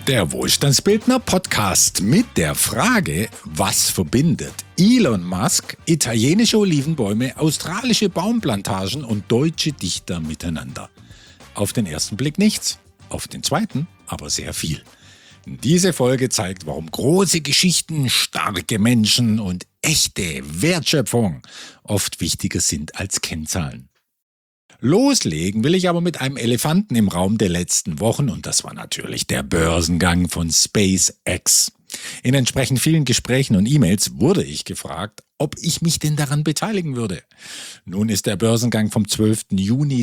Der Wohlstandsbildner Podcast mit der Frage, was verbindet Elon Musk, italienische Olivenbäume, australische Baumplantagen und deutsche Dichter miteinander? Auf den ersten Blick nichts, auf den zweiten aber sehr viel. Diese Folge zeigt, warum große Geschichten, starke Menschen und echte Wertschöpfung oft wichtiger sind als Kennzahlen. Loslegen will ich aber mit einem Elefanten im Raum der letzten Wochen und das war natürlich der Börsengang von SpaceX. In entsprechend vielen Gesprächen und E-Mails wurde ich gefragt, ob ich mich denn daran beteiligen würde. Nun ist der Börsengang vom 12. Juni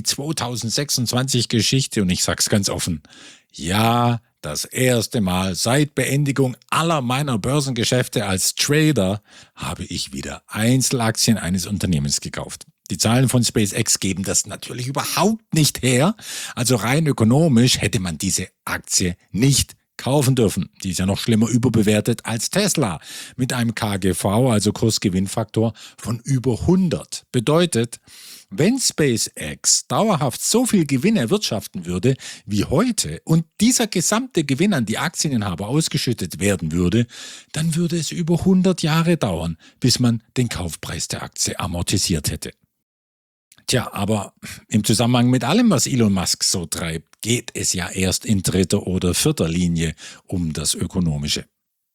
2026 Geschichte und ich sag's ganz offen, ja, das erste Mal seit Beendigung aller meiner Börsengeschäfte als Trader habe ich wieder Einzelaktien eines Unternehmens gekauft. Die Zahlen von SpaceX geben das natürlich überhaupt nicht her. Also rein ökonomisch hätte man diese Aktie nicht kaufen dürfen. Die ist ja noch schlimmer überbewertet als Tesla. Mit einem KGV, also Kursgewinnfaktor, von über 100. Bedeutet, wenn SpaceX dauerhaft so viel Gewinn erwirtschaften würde wie heute und dieser gesamte Gewinn an die Aktieninhaber ausgeschüttet werden würde, dann würde es über 100 Jahre dauern, bis man den Kaufpreis der Aktie amortisiert hätte. Tja, aber im Zusammenhang mit allem, was Elon Musk so treibt, geht es ja erst in dritter oder vierter Linie um das Ökonomische.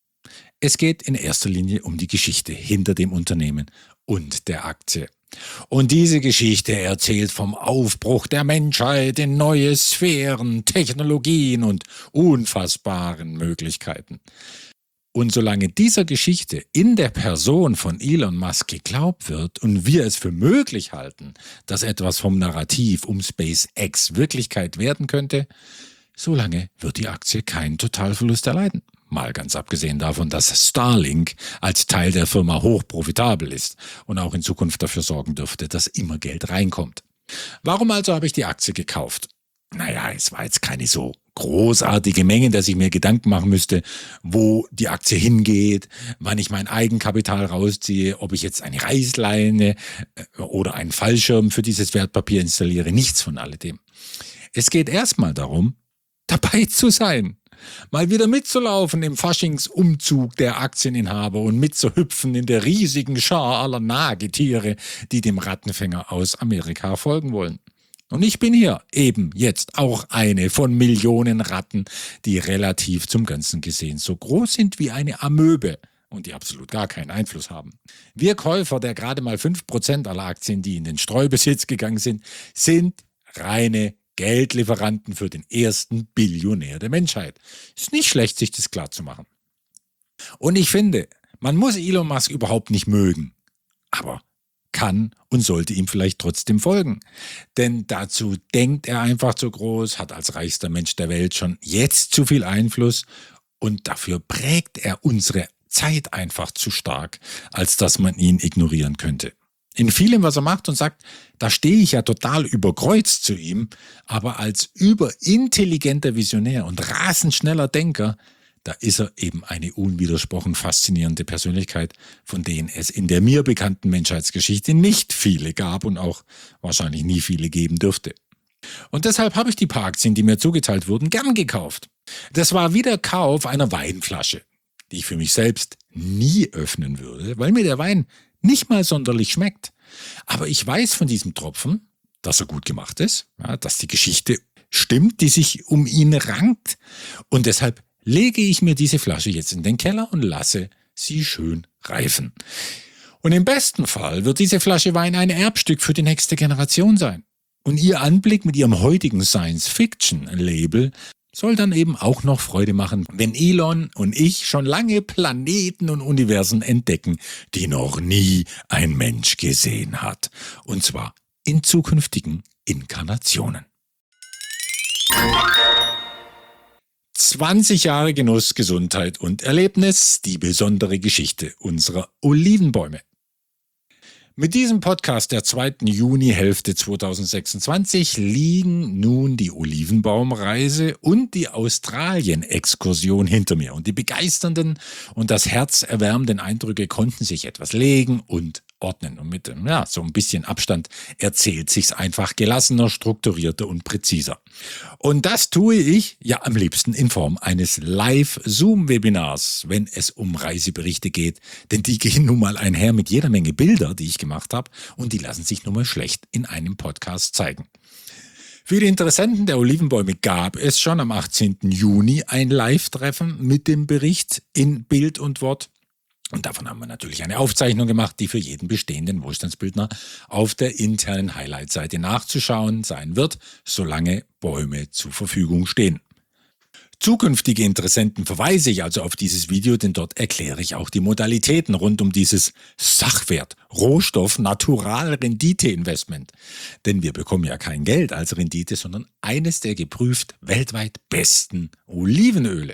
Es geht in erster Linie um die Geschichte hinter dem Unternehmen und der Aktie. Und diese Geschichte erzählt vom Aufbruch der Menschheit in neue Sphären, Technologien und unfassbaren Möglichkeiten. Und solange dieser Geschichte in der Person von Elon Musk geglaubt wird und wir es für möglich halten, dass etwas vom Narrativ um SpaceX Wirklichkeit werden könnte, solange wird die Aktie keinen Totalverlust erleiden. Mal ganz abgesehen davon, dass Starlink als Teil der Firma hochprofitabel ist und auch in Zukunft dafür sorgen dürfte, dass immer Geld reinkommt. Warum also habe ich die Aktie gekauft? Naja, es war jetzt keine so großartige Menge, dass ich mir Gedanken machen müsste, wo die Aktie hingeht, wann ich mein Eigenkapital rausziehe, ob ich jetzt eine Reißleine oder einen Fallschirm für dieses Wertpapier installiere. Nichts von alledem. Es geht erstmal darum, dabei zu sein. Mal wieder mitzulaufen im Faschingsumzug der Aktieninhaber und mitzuhüpfen in der riesigen Schar aller Nagetiere, die dem Rattenfänger aus Amerika folgen wollen. Und ich bin hier eben jetzt auch eine von Millionen Ratten, die relativ zum Ganzen gesehen so groß sind wie eine Amöbe und die absolut gar keinen Einfluss haben. Wir Käufer der gerade mal 5% aller Aktien, die in den Streubesitz gegangen sind reine Geldlieferanten für den ersten Billionär der Menschheit. Ist nicht schlecht, sich das klar zu machen. Und ich finde, man muss Elon Musk überhaupt nicht mögen, aber kann und sollte ihm vielleicht trotzdem folgen. Denn dazu denkt er einfach zu groß, hat als reichster Mensch der Welt schon jetzt zu viel Einfluss und dafür prägt er unsere Zeit einfach zu stark, als dass man ihn ignorieren könnte. In vielem, was er macht und sagt, da stehe ich ja total überkreuzt zu ihm, aber als überintelligenter Visionär und rasend schneller Denker, da ist er eben eine unwidersprochen faszinierende Persönlichkeit, von denen es in der mir bekannten Menschheitsgeschichte nicht viele gab und auch wahrscheinlich nie viele geben dürfte. Und deshalb habe ich die paar Aktien, die mir zugeteilt wurden, gern gekauft. Das war wie der Kauf einer Weinflasche, die ich für mich selbst nie öffnen würde, weil mir der Wein nicht mal sonderlich schmeckt. Aber ich weiß von diesem Tropfen, dass er gut gemacht ist, ja, dass die Geschichte stimmt, die sich um ihn rankt und deshalb lege ich mir diese Flasche jetzt in den Keller und lasse sie schön reifen. Und im besten Fall wird diese Flasche Wein ein Erbstück für die nächste Generation sein. Und ihr Anblick mit ihrem heutigen Science-Fiction-Label soll dann eben auch noch Freude machen, wenn Elon und ich schon lange Planeten und Universen entdecken, die noch nie ein Mensch gesehen hat. Und zwar in zukünftigen Inkarnationen. 20 Jahre Genuss, Gesundheit und Erlebnis, die besondere Geschichte unserer Olivenbäume. Mit diesem Podcast der 2. Junihälfte 2026 liegen nun die Olivenbaumreise und die Australien-Exkursion hinter mir. Und die begeisternden und das Herz erwärmenden Eindrücke konnten sich etwas legen und ordnen. Und mit so ein bisschen Abstand erzählt sich's einfach gelassener, strukturierter und präziser. Und das tue ich ja am liebsten in Form eines Live-Zoom-Webinars, wenn es um Reiseberichte geht. Denn die gehen nun mal einher mit jeder Menge Bilder, die ich gemacht habe. Und die lassen sich nun mal schlecht in einem Podcast zeigen. Für die Interessenten der Olivenbäume gab es schon am 18. Juni ein Live-Treffen mit dem Bericht in Bild und Wort. Und davon haben wir natürlich eine Aufzeichnung gemacht, die für jeden bestehenden Wohlstandsbildner auf der internen Highlight-Seite nachzuschauen sein wird, solange Bäume zur Verfügung stehen. Zukünftige Interessenten verweise ich also auf dieses Video, denn dort erkläre ich auch die Modalitäten rund um dieses Sachwert, Rohstoff, Natural, Rendite-Investment. Denn wir bekommen ja kein Geld als Rendite, sondern eines der geprüft weltweit besten Olivenöle.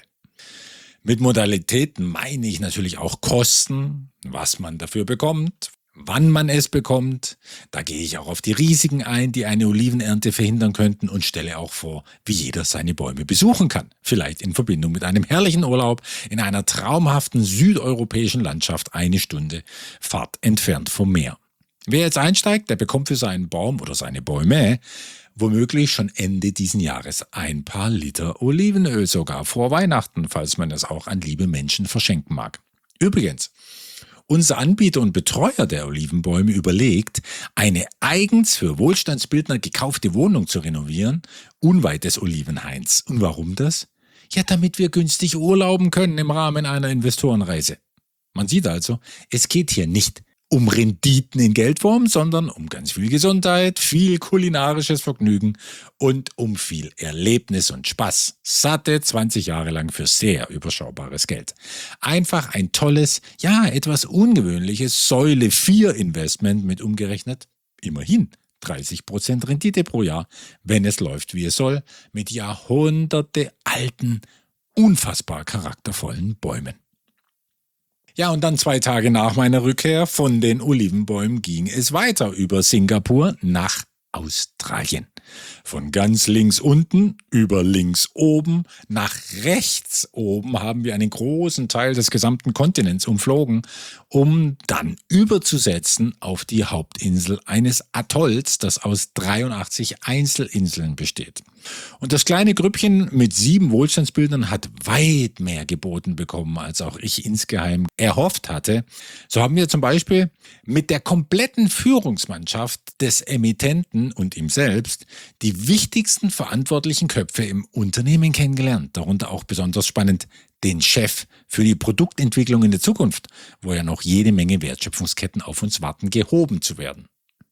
Mit Modalitäten meine ich natürlich auch Kosten, was man dafür bekommt, wann man es bekommt. Da gehe ich auch auf die Risiken ein, die eine Olivenernte verhindern könnten und stelle auch vor, wie jeder seine Bäume besuchen kann. Vielleicht in Verbindung mit einem herrlichen Urlaub in einer traumhaften südeuropäischen Landschaft 1 Stunde Fahrt entfernt vom Meer. Wer jetzt einsteigt, der bekommt für seinen Baum oder seine Bäume womöglich schon Ende diesen Jahres ein paar Liter Olivenöl, sogar vor Weihnachten, falls man es auch an liebe Menschen verschenken mag. Übrigens, unser Anbieter und Betreuer der Olivenbäume überlegt, eine eigens für Wohlstandsbildner gekaufte Wohnung zu renovieren, unweit des Olivenhains. Und warum das? Ja, damit wir günstig urlauben können im Rahmen einer Investorenreise. Man sieht also, es geht hier nicht um Renditen in Geldform, sondern um ganz viel Gesundheit, viel kulinarisches Vergnügen und um viel Erlebnis und Spaß. Satte 20 Jahre lang für sehr überschaubares Geld. Einfach ein tolles, ja etwas ungewöhnliches Säule 4 Investment mit umgerechnet immerhin 30% Rendite pro Jahr, wenn es läuft wie es soll, mit Jahrhunderte alten, unfassbar charaktervollen Bäumen. Ja, und dann 2 Tage nach meiner Rückkehr von den Olivenbäumen ging es weiter über Singapur nach Australien. Von ganz links unten über links oben nach rechts oben haben wir einen großen Teil des gesamten Kontinents umflogen, um dann überzusetzen auf die Hauptinsel eines Atolls, das aus 83 Einzelinseln besteht. Und das kleine Grüppchen mit 7 Wohlstandsbildern hat weit mehr geboten bekommen, als auch ich insgeheim erhofft hatte. So haben wir zum Beispiel mit der kompletten Führungsmannschaft des Emittenten und ihm selbst die wichtigsten verantwortlichen Köpfe im Unternehmen kennengelernt. Darunter auch besonders spannend den Chef für die Produktentwicklung in der Zukunft, wo ja noch jede Menge Wertschöpfungsketten auf uns warten, gehoben zu werden.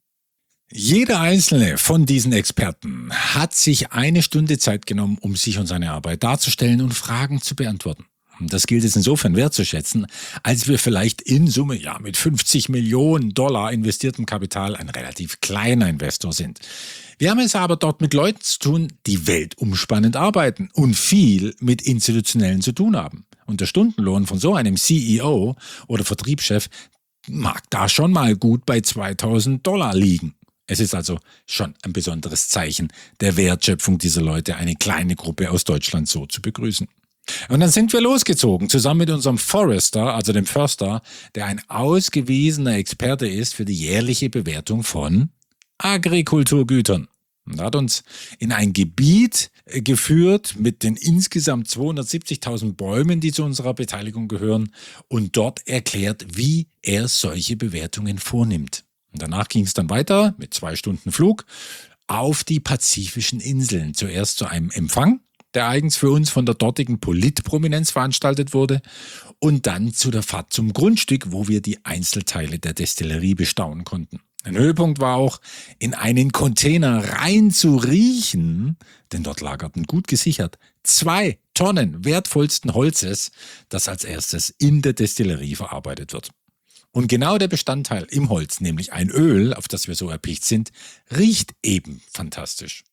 Jeder einzelne von diesen Experten hat sich 1 Stunde Zeit genommen, um sich und seine Arbeit darzustellen und Fragen zu beantworten. Das gilt es insofern wertzuschätzen, als wir vielleicht in Summe mit $50 Millionen investiertem Kapital ein relativ kleiner Investor sind. Wir haben es aber dort mit Leuten zu tun, die weltumspannend arbeiten und viel mit Institutionellen zu tun haben. Und der Stundenlohn von so einem CEO oder Vertriebschef mag da schon mal gut bei $2.000 liegen. Es ist also schon ein besonderes Zeichen der Wertschöpfung dieser Leute, eine kleine Gruppe aus Deutschland so zu begrüßen. Und dann sind wir losgezogen, zusammen mit unserem Forester, also dem Förster, der ein ausgewiesener Experte ist für die jährliche Bewertung von Agrikulturgütern. Und er hat uns in ein Gebiet geführt mit den insgesamt 270.000 Bäumen, die zu unserer Beteiligung gehören, und dort erklärt, wie er solche Bewertungen vornimmt. Und danach ging es dann weiter mit 2 Stunden Flug auf die pazifischen Inseln. Zuerst zu einem Empfang, der eigens für uns von der dortigen Politprominenz veranstaltet wurde, und dann zu der Fahrt zum Grundstück, wo wir die Einzelteile der Destillerie bestaunen konnten. Ein Höhepunkt war auch, in einen Container rein zu riechen, denn dort lagerten gut gesichert 2 Tonnen wertvollsten Holzes, das als erstes in der Destillerie verarbeitet wird. Und genau der Bestandteil im Holz, nämlich ein Öl, auf das wir so erpicht sind, riecht eben fantastisch.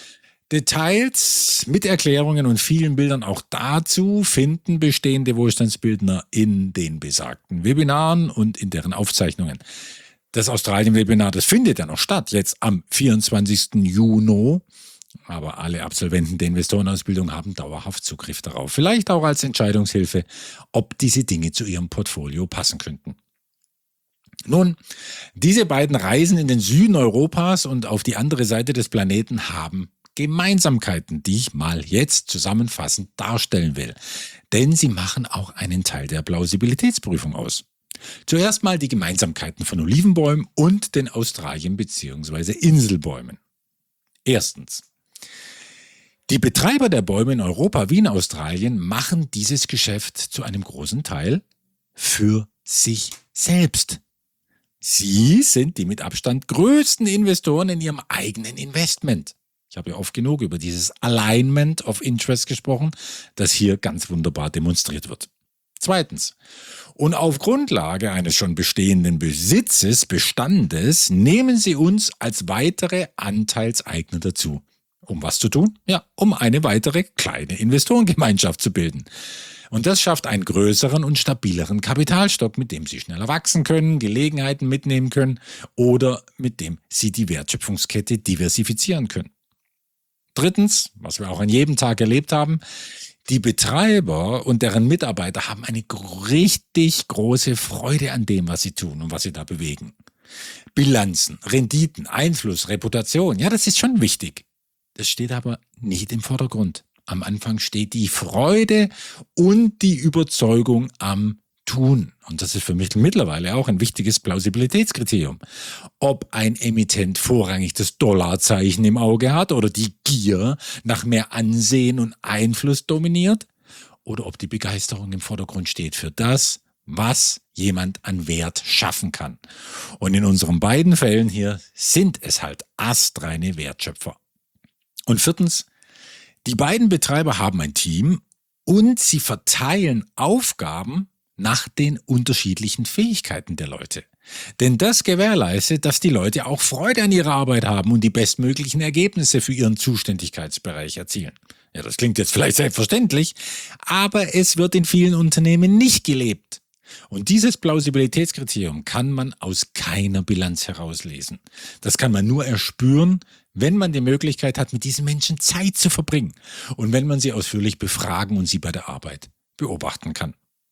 Details mit Erklärungen und vielen Bildern auch dazu finden bestehende Wohlstandsbildner in den besagten Webinaren und in deren Aufzeichnungen. Das Australien-Webinar, das findet ja noch statt, jetzt am 24. Juni. Aber alle Absolventen der Investorenausbildung haben dauerhaft Zugriff darauf. Vielleicht auch als Entscheidungshilfe, ob diese Dinge zu ihrem Portfolio passen könnten. Nun, diese beiden Reisen in den Süden Europas und auf die andere Seite des Planeten haben Gemeinsamkeiten, die ich mal jetzt zusammenfassend darstellen will. Denn sie machen auch einen Teil der Plausibilitätsprüfung aus. Zuerst mal die Gemeinsamkeiten von Olivenbäumen und den Australien- bzw. Inselbäumen. Erstens. Die Betreiber der Bäume in Europa wie in Australien machen dieses Geschäft zu einem großen Teil für sich selbst. Sie sind die mit Abstand größten Investoren in ihrem eigenen Investment. Ich habe ja oft genug über dieses Alignment of Interest gesprochen, das hier ganz wunderbar demonstriert wird. Zweitens. Und auf Grundlage eines schon bestehenden Bestandes, nehmen Sie uns als weitere Anteilseigner dazu. Um was zu tun? Ja, um eine weitere kleine Investorengemeinschaft zu bilden. Und das schafft einen größeren und stabileren Kapitalstock, mit dem Sie schneller wachsen können, Gelegenheiten mitnehmen können oder mit dem Sie die Wertschöpfungskette diversifizieren können. Drittens, was wir auch an jedem Tag erlebt haben, die Betreiber und deren Mitarbeiter haben eine richtig große Freude an dem, was sie tun und was sie da bewegen. Bilanzen, Renditen, Einfluss, Reputation, ja, das ist schon wichtig. Das steht aber nicht im Vordergrund. Am Anfang steht die Freude und die Überzeugung am Tun. Und das ist für mich mittlerweile auch ein wichtiges Plausibilitätskriterium. Ob ein Emittent vorrangig das Dollarzeichen im Auge hat oder die Gier nach mehr Ansehen und Einfluss dominiert oder ob die Begeisterung im Vordergrund steht für das, was jemand an Wert schaffen kann. Und in unseren beiden Fällen hier sind es halt astreine Wertschöpfer. Und viertens, die beiden Betreiber haben ein Team und sie verteilen Aufgaben nach den unterschiedlichen Fähigkeiten der Leute. Denn das gewährleistet, dass die Leute auch Freude an ihrer Arbeit haben und die bestmöglichen Ergebnisse für ihren Zuständigkeitsbereich erzielen. Ja, das klingt jetzt vielleicht selbstverständlich, aber es wird in vielen Unternehmen nicht gelebt. Und dieses Plausibilitätskriterium kann man aus keiner Bilanz herauslesen. Das kann man nur erspüren, wenn man die Möglichkeit hat, mit diesen Menschen Zeit zu verbringen und wenn man sie ausführlich befragen und sie bei der Arbeit beobachten kann.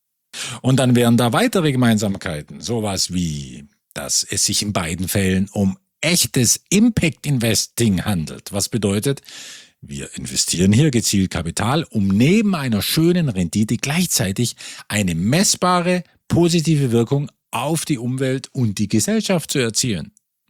Und dann wären da weitere Gemeinsamkeiten, sowas wie, dass es sich in beiden Fällen um echtes Impact-Investing handelt. Was bedeutet, wir investieren hier gezielt Kapital, um neben einer schönen Rendite gleichzeitig eine messbare, positive Wirkung auf die Umwelt und die Gesellschaft zu erzielen.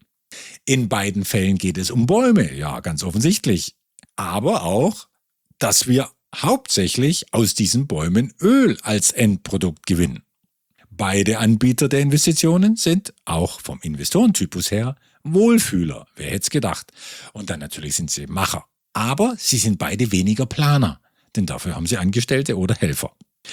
In beiden Fällen geht es um Bäume, ja, ganz offensichtlich. Aber auch, dass wir hauptsächlich aus diesen Bäumen Öl als Endprodukt gewinnen. Beide Anbieter der Investitionen sind auch vom Investorentypus her Wohlfühler, wer hätte es gedacht. Und dann natürlich sind sie Macher. Aber sie sind beide weniger Planer, denn dafür haben sie Angestellte oder Helfer.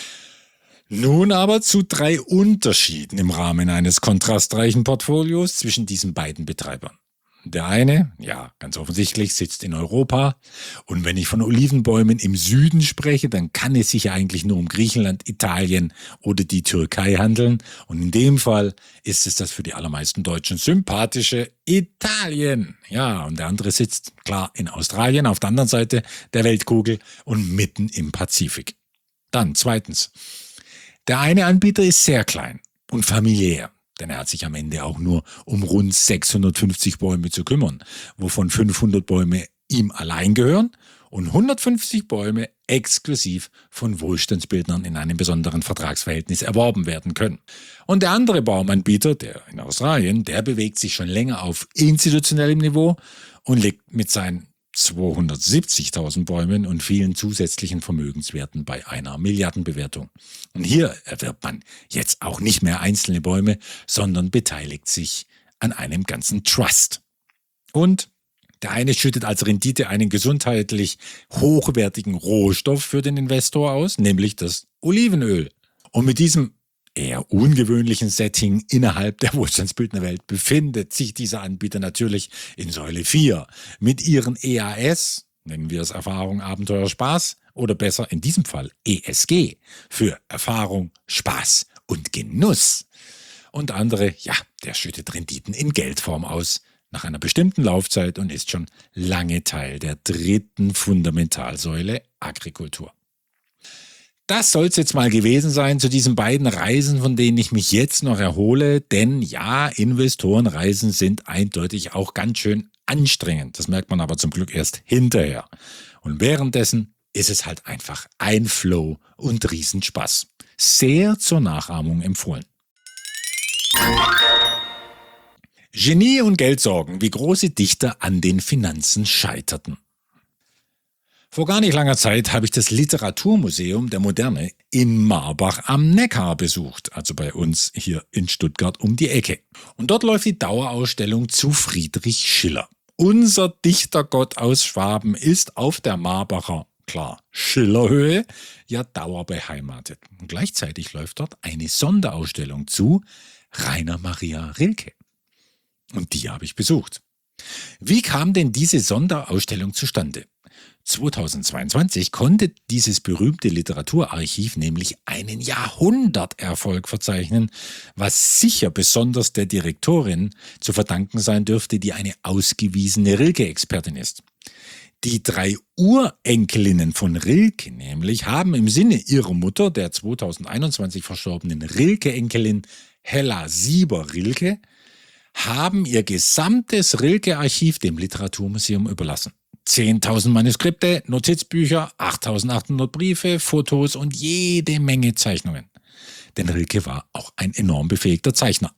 Nun aber zu 3 Unterschieden im Rahmen eines kontrastreichen Portfolios zwischen diesen beiden Betreibern. Der eine, ja, ganz offensichtlich, sitzt in Europa. Und wenn ich von Olivenbäumen im Süden spreche, dann kann es sich ja eigentlich nur um Griechenland, Italien oder die Türkei handeln. Und in dem Fall ist es das für die allermeisten Deutschen sympathische Italien. Ja, und der andere sitzt, klar, in Australien, auf der anderen Seite der Weltkugel und mitten im Pazifik. Dann zweitens, der eine Anbieter ist sehr klein und familiär. Denn er hat sich am Ende auch nur um rund 650 Bäume zu kümmern, wovon 500 Bäume ihm allein gehören und 150 Bäume exklusiv von Wohlstandsbildnern in einem besonderen Vertragsverhältnis erworben werden können. Und der andere Baumanbieter, der in Australien, der bewegt sich schon länger auf institutionellem Niveau und liegt mit seinen 270.000 Bäumen und vielen zusätzlichen Vermögenswerten bei einer Milliardenbewertung. Und hier erwirbt man jetzt auch nicht mehr einzelne Bäume, sondern beteiligt sich an einem ganzen Trust. Und der eine schüttet als Rendite einen gesundheitlich hochwertigen Rohstoff für den Investor aus, nämlich das Olivenöl. Und mit diesem eher ungewöhnlichen Setting innerhalb der Wohlstandsbildnerwelt befindet sich dieser Anbieter natürlich in Säule 4 mit ihren EAS, nennen wir es Erfahrung, Abenteuer, Spaß, oder besser in diesem Fall ESG für Erfahrung, Spaß und Genuss. Und andere, ja, der schüttet Renditen in Geldform aus, nach einer bestimmten Laufzeit und ist schon lange Teil der 3. Fundamentalsäule Agrikultur. Das soll es jetzt mal gewesen sein zu diesen beiden Reisen, von denen ich mich jetzt noch erhole. Denn ja, Investorenreisen sind eindeutig auch ganz schön anstrengend. Das merkt man aber zum Glück erst hinterher. Und währenddessen ist es halt einfach ein Flow und Riesenspaß. Sehr zur Nachahmung empfohlen. Genie und Geldsorgen, wie große Dichter an den Finanzen scheiterten. Vor gar nicht langer Zeit habe ich das Literaturmuseum der Moderne in Marbach am Neckar besucht, also bei uns hier in Stuttgart um die Ecke. Und dort läuft die Dauerausstellung zu Friedrich Schiller. Unser Dichtergott aus Schwaben ist auf der Marbacher, klar, Schillerhöhe, ja dauerbeheimatet. Und gleichzeitig läuft dort eine Sonderausstellung zu Rainer Maria Rilke. Und die habe ich besucht. Wie kam denn diese Sonderausstellung zustande? 2022 konnte dieses berühmte Literaturarchiv nämlich einen Jahrhunderterfolg verzeichnen, was sicher besonders der Direktorin zu verdanken sein dürfte, die eine ausgewiesene Rilke-Expertin ist. Die 3 Urenkelinnen von Rilke nämlich haben im Sinne ihrer Mutter, der 2021 verstorbenen Rilke-Enkelin Hella Sieber-Rilke, haben ihr gesamtes Rilke-Archiv dem Literaturmuseum überlassen. 10.000 Manuskripte, Notizbücher, 8.800 Briefe, Fotos und jede Menge Zeichnungen. Denn Rilke war auch ein enorm befähigter Zeichner.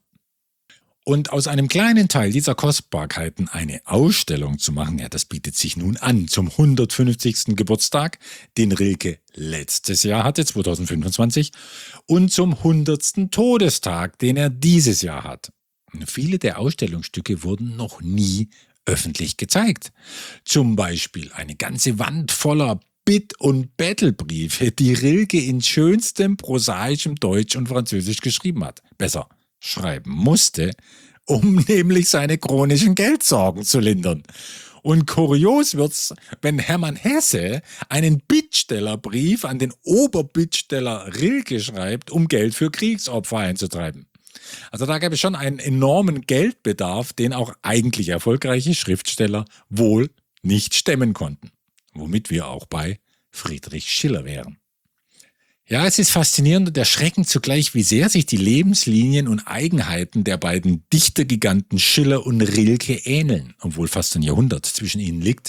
Und aus einem kleinen Teil dieser Kostbarkeiten eine Ausstellung zu machen, ja, das bietet sich nun an zum 150. Geburtstag, den Rilke letztes Jahr hatte, 2025, und zum 100. Todestag, den er dieses Jahr hat. Viele der Ausstellungsstücke wurden noch nie öffentlich gezeigt. Zum Beispiel eine ganze Wand voller Bitt- und Bettelbriefe, die Rilke in schönstem prosaischem Deutsch und Französisch geschrieben hat. Besser, schreiben musste, um nämlich seine chronischen Geldsorgen zu lindern. Und kurios wird's, wenn Hermann Hesse einen Bittstellerbrief an den Oberbittsteller Rilke schreibt, um Geld für Kriegsopfer einzutreiben. Also da gäbe es schon einen enormen Geldbedarf, den auch eigentlich erfolgreiche Schriftsteller wohl nicht stemmen konnten. Womit wir auch bei Friedrich Schiller wären. Ja, es ist faszinierend und erschreckend zugleich, wie sehr sich die Lebenslinien und Eigenheiten der beiden Dichtergiganten Schiller und Rilke ähneln, obwohl fast ein Jahrhundert zwischen ihnen liegt.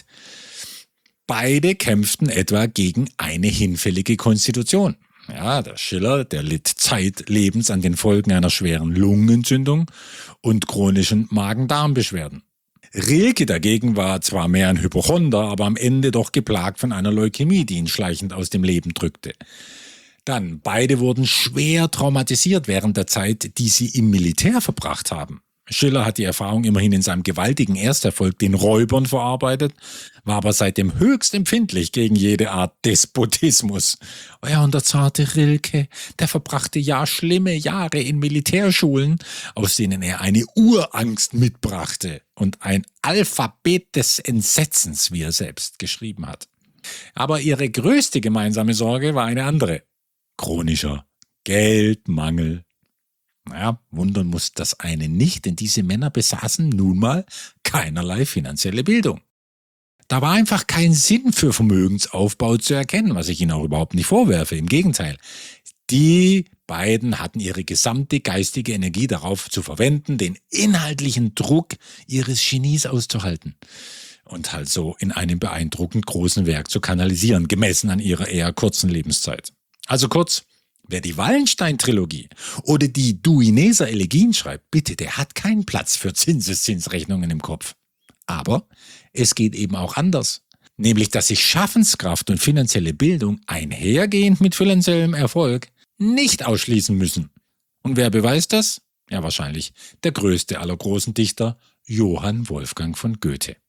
Beide kämpften etwa gegen eine hinfällige Konstitution. Ja, der Schiller, der litt zeitlebens an den Folgen einer schweren Lungenentzündung und chronischen Magen-Darm-Beschwerden. Rilke dagegen war zwar mehr ein Hypochonder, aber am Ende doch geplagt von einer Leukämie, die ihn schleichend aus dem Leben drückte. Dann, beide wurden schwer traumatisiert während der Zeit, die sie im Militär verbracht haben. Schiller hat die Erfahrung immerhin in seinem gewaltigen Ersterfolg, den Räubern, verarbeitet, war aber seitdem höchst empfindlich gegen jede Art Despotismus. Ja, und der zarte Rilke, der verbrachte ja schlimme Jahre in Militärschulen, aus denen er eine Urangst mitbrachte und ein Alphabet des Entsetzens, wie er selbst geschrieben hat. Aber ihre größte gemeinsame Sorge war eine andere: chronischer Geldmangel. Naja, wundern muss das eine nicht, denn diese Männer besaßen nun mal keinerlei finanzielle Bildung. Da war einfach kein Sinn für Vermögensaufbau zu erkennen, was ich ihnen auch überhaupt nicht vorwerfe. Im Gegenteil, die beiden hatten ihre gesamte geistige Energie darauf zu verwenden, den inhaltlichen Druck ihres Genies auszuhalten und halt so in einem beeindruckend großen Werk zu kanalisieren, gemessen an ihrer eher kurzen Lebenszeit. Also kurz: Wer die Wallenstein-Trilogie oder die Duineser Elegien schreibt, bitte, der hat keinen Platz für Zinseszinsrechnungen im Kopf. Aber es geht eben auch anders. Nämlich, dass sich Schaffenskraft und finanzielle Bildung einhergehend mit finanziellem Erfolg nicht ausschließen müssen. Und wer beweist das? Ja, wahrscheinlich der größte aller großen Dichter, Johann Wolfgang von Goethe.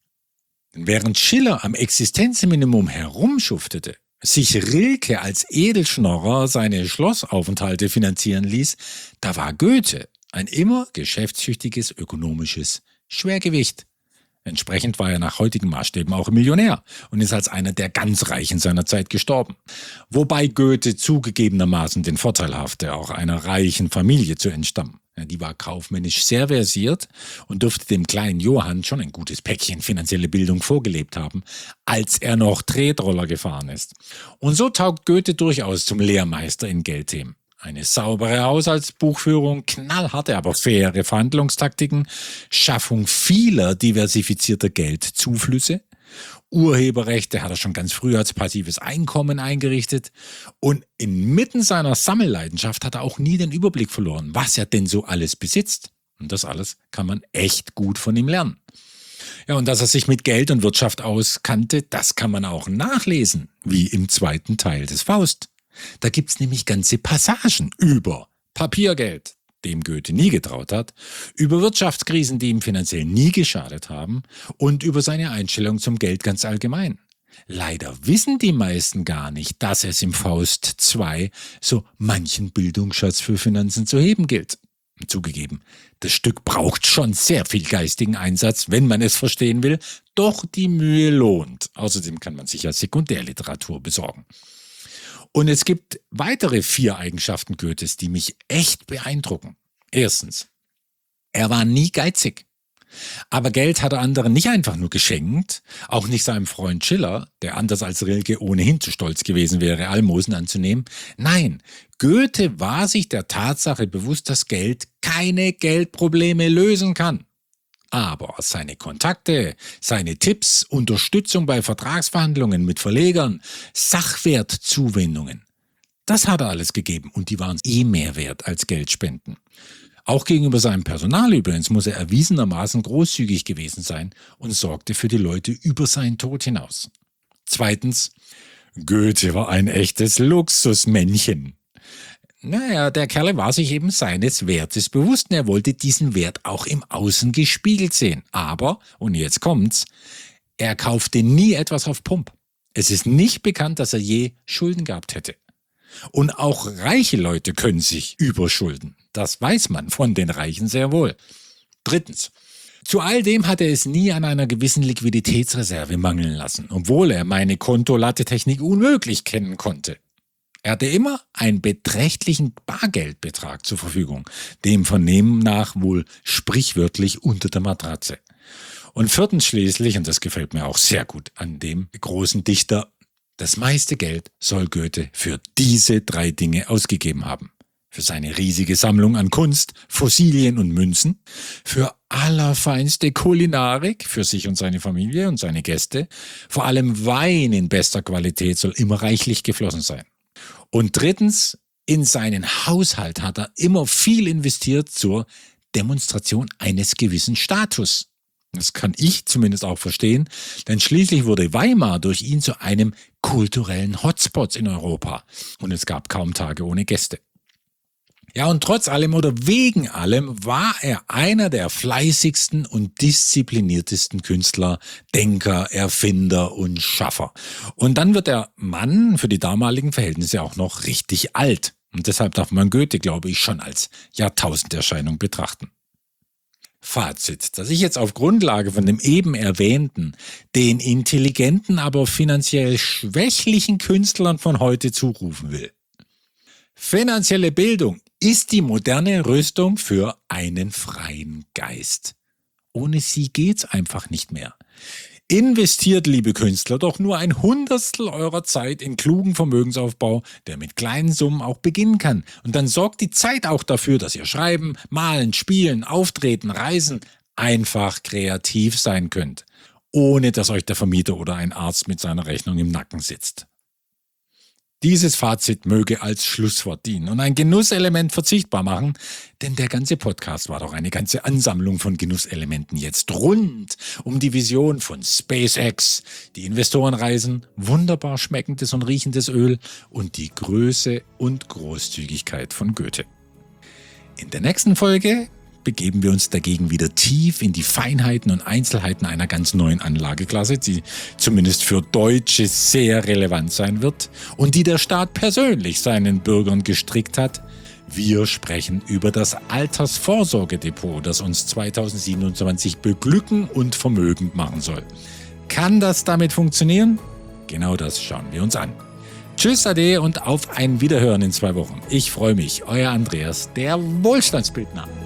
Während Schiller am Existenzminimum herumschuftete, sich Rilke als Edelschnorrer seine Schlossaufenthalte finanzieren ließ, da war Goethe ein immer geschäftstüchtiges ökonomisches Schwergewicht. Entsprechend war er nach heutigen Maßstäben auch Millionär und ist als einer der ganz Reichen seiner Zeit gestorben. Wobei Goethe zugegebenermaßen den Vorteil hatte, auch einer reichen Familie zu entstammen. Die war kaufmännisch sehr versiert und dürfte dem kleinen Johann schon ein gutes Päckchen finanzielle Bildung vorgelebt haben, als er noch Tretroller gefahren ist. Und so taugt Goethe durchaus zum Lehrmeister in Geldthemen. Eine saubere Haushaltsbuchführung, knallharte, aber faire Verhandlungstaktiken, Schaffung vieler diversifizierter Geldzuflüsse, Urheberrechte hat er schon ganz früh als passives Einkommen eingerichtet und inmitten seiner Sammelleidenschaft hat er auch nie den Überblick verloren, was er denn so alles besitzt. Und das alles kann man echt gut von ihm lernen. Ja, und dass er sich mit Geld und Wirtschaft auskannte, das kann man auch nachlesen, wie im zweiten Teil des Faust. Da gibt's nämlich ganze Passagen über Papiergeld, dem Goethe nie getraut hat, über Wirtschaftskrisen, die ihm finanziell nie geschadet haben und über seine Einstellung zum Geld ganz allgemein. Leider wissen die meisten gar nicht, dass es im Faust 2 so manchen Bildungsschatz für Finanzen zu heben gilt. Zugegeben, das Stück braucht schon sehr viel geistigen Einsatz, wenn man es verstehen will, doch die Mühe lohnt. Außerdem kann man sich ja Sekundärliteratur besorgen. Und es gibt weitere 4 Eigenschaften Goethes, die mich echt beeindrucken. Erstens, er war nie geizig. Aber Geld hat er anderen nicht einfach nur geschenkt, auch nicht seinem Freund Schiller, der anders als Rilke ohnehin zu stolz gewesen wäre, Almosen anzunehmen. Nein, Goethe war sich der Tatsache bewusst, dass Geld keine Geldprobleme lösen kann. Aber seine Kontakte, seine Tipps, Unterstützung bei Vertragsverhandlungen mit Verlegern, Sachwertzuwendungen, das hat er alles gegeben und die waren mehr wert als Geldspenden. Auch gegenüber seinem Personal übrigens muss er erwiesenermaßen großzügig gewesen sein und sorgte für die Leute über seinen Tod hinaus. Zweitens, Goethe war ein echtes Luxusmännchen. Naja, der Kerl war sich eben seines Wertes bewusst und er wollte diesen Wert auch im Außen gespiegelt sehen. Aber, und jetzt kommt's, er kaufte nie etwas auf Pump. Es ist nicht bekannt, dass er je Schulden gehabt hätte. Und auch reiche Leute können sich überschulden. Das weiß man von den Reichen sehr wohl. Drittens, zu all dem hat er es nie an einer gewissen Liquiditätsreserve mangeln lassen, obwohl er meine Kontolatte-Technik unmöglich kennen konnte. Er hatte immer einen beträchtlichen Bargeldbetrag zur Verfügung, dem Vernehmen nach wohl sprichwörtlich unter der Matratze. Und viertens schließlich, und das gefällt mir auch sehr gut an dem großen Dichter, das meiste Geld soll Goethe für diese 3 Dinge ausgegeben haben. Für seine riesige Sammlung an Kunst, Fossilien und Münzen, für allerfeinste Kulinarik, für sich und seine Familie und seine Gäste, vor allem Wein in bester Qualität soll immer reichlich geflossen sein. Und drittens, in seinen Haushalt hat er immer viel investiert zur Demonstration eines gewissen Status. Das kann ich zumindest auch verstehen, denn schließlich wurde Weimar durch ihn zu einem kulturellen Hotspot in Europa und es gab kaum Tage ohne Gäste. Ja, und trotz allem oder wegen allem war er einer der fleißigsten und diszipliniertesten Künstler, Denker, Erfinder und Schaffer. Und dann wird der Mann für die damaligen Verhältnisse auch noch richtig alt. Und deshalb darf man Goethe, glaube ich, schon als Jahrtausenderscheinung betrachten. Fazit, das ich jetzt auf Grundlage von dem eben erwähnten, den intelligenten, aber finanziell schwächlichen Künstlern von heute zurufen will. Finanzielle Bildung ist die moderne Rüstung für einen freien Geist. Ohne sie geht's einfach nicht mehr. Investiert, liebe Künstler, doch nur 1/100 eurer Zeit in klugen Vermögensaufbau, der mit kleinen Summen auch beginnen kann. Und dann sorgt die Zeit auch dafür, dass ihr schreiben, malen, spielen, auftreten, reisen, einfach kreativ sein könnt, ohne dass euch der Vermieter oder ein Arzt mit seiner Rechnung im Nacken sitzt. Dieses Fazit möge als Schlusswort dienen und ein Genusselement verzichtbar machen, denn der ganze Podcast war doch eine ganze Ansammlung von Genusselementen jetzt rund um die Vision von SpaceX, die Investorenreisen, wunderbar schmeckendes und riechendes Öl und die Größe und Großzügigkeit von Goethe. In der nächsten Folge begeben wir uns dagegen wieder tief in die Feinheiten und Einzelheiten einer ganz neuen Anlageklasse, die zumindest für Deutsche sehr relevant sein wird und die der Staat persönlich seinen Bürgern gestrickt hat, Wir sprechen über das Altersvorsorgedepot, das uns 2027 beglücken und vermögend machen soll. Kann das damit funktionieren? Genau das schauen wir uns an. Tschüss, Ade und auf ein Wiederhören in 2 Wochen. Ich freue mich, euer Andreas, der Wohlstandsbildner.